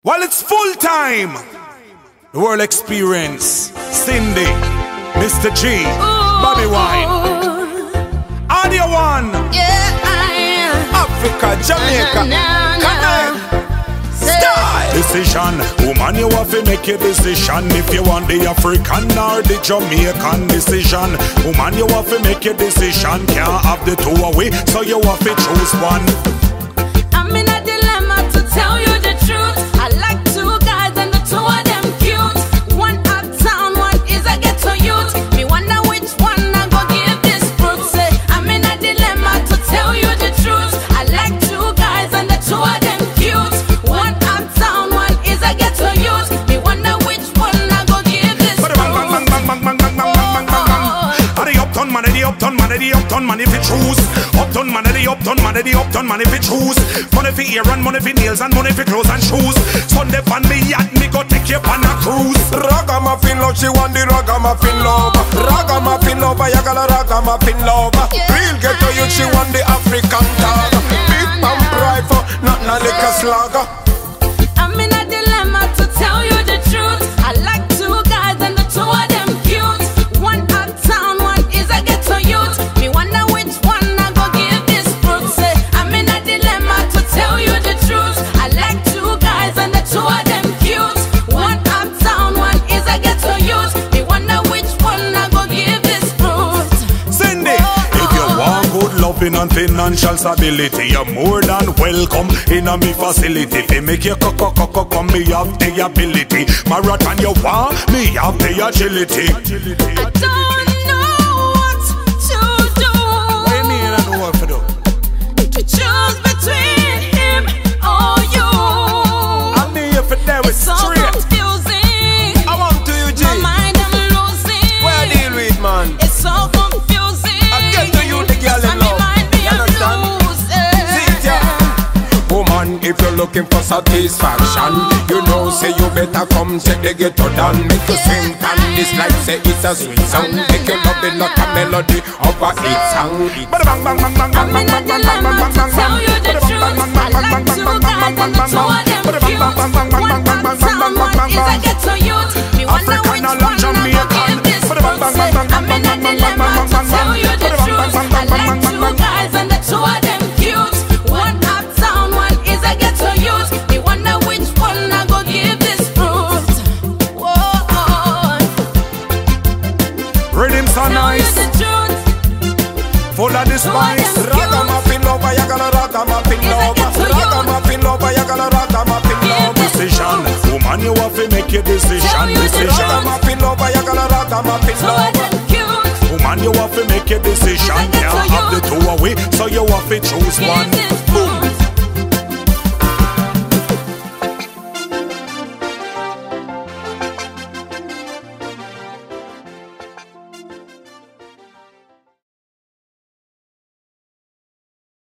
Well, it's full time. The world experience. Cindy, Mr. G, Bobby Wine. Audio One. Yeah, I am. Africa, Jamaica. Connect. Style. Decision. Woman, you have to make a decision. If you want the African or the Jamaican decision. Woman, you have to make a decision. Can't have the two away, so you have to choose one. I'm in a dilemma to tell you the truth. I like two guys and the two of them cute. One uptown, one is a ghetto youth. Me wonder which one I go give this fruit. Say, I'm in a dilemma to tell you the truth. I like two guys and the two of them cute. One uptown, one is a ghetto youth. Me wonder which one I go give this fruit. Uptown man, the uptown man, the uptown man if you choose. Uptown man, the uptown man, the uptown man if you choose. Money for ear and money for nails and money for clothes and shoes. Sunday pan me yacht, me go take you on a cruise. Ragamuffin love, she want the ragamuffin love. Ragamuffin love, I got a ragamuffin love. Real ghetto youth, she want the African dog. Big pump rifle, not a liquor slugger. I'm in a dilemma to tell you the truth. I like two guys and the two of them cute. One uptown, one is a ghetto youth. Me wonder which one I go give this fruit. Say, I'm in a dilemma to tell you the truth. I like two guys and the two of them cute. One uptown, one is a ghetto youth. Me wonder which one I go give this fruit. Cindy, if you want good loving and financial stability, you're more than welcome in a me facility. If you make your come, me have the ability. Marathon you want, me have the agility. I don't know what to do. What do you mean I know what to do? To choose between him or you. I'm here for them, it's So straight. confusing. I want to you, G. My mind I'm losing. Where I deal with, man? It's so confusing. I get to you, the girl in And me love. mind me You understand? losing. See it, yeah. Woman, if you're looking for satisfaction, you know, say you better come check the ghetto down. Make you sing and this like say it's a sweet song. Make you love it like a melody of a hit song. I'm in a dilemma to tell you the truth. I like two guys and the two of them cute. One uptown, one is a ghetto youth. Me wonder which one I go give this fruit. Say, I'm in a dilemma to tell you the truth. I like two guys and the two of them cute. One uptown, one is a ghetto youth. Me wonder which one I go give this fruit. Whoa, Rhythms are tell you nice, the truth. full of the spice. Ragamuffin love, I got a ragamuffin love. Ragamuffin love, I got a ragamuffin love. Decision, woman, you have to make a decision. Decision, Ragamuffin love, I got a ragamuffin Two of love. them cute. woman, you have to make a decision. Can't have the two away, so you have to choose one. Give this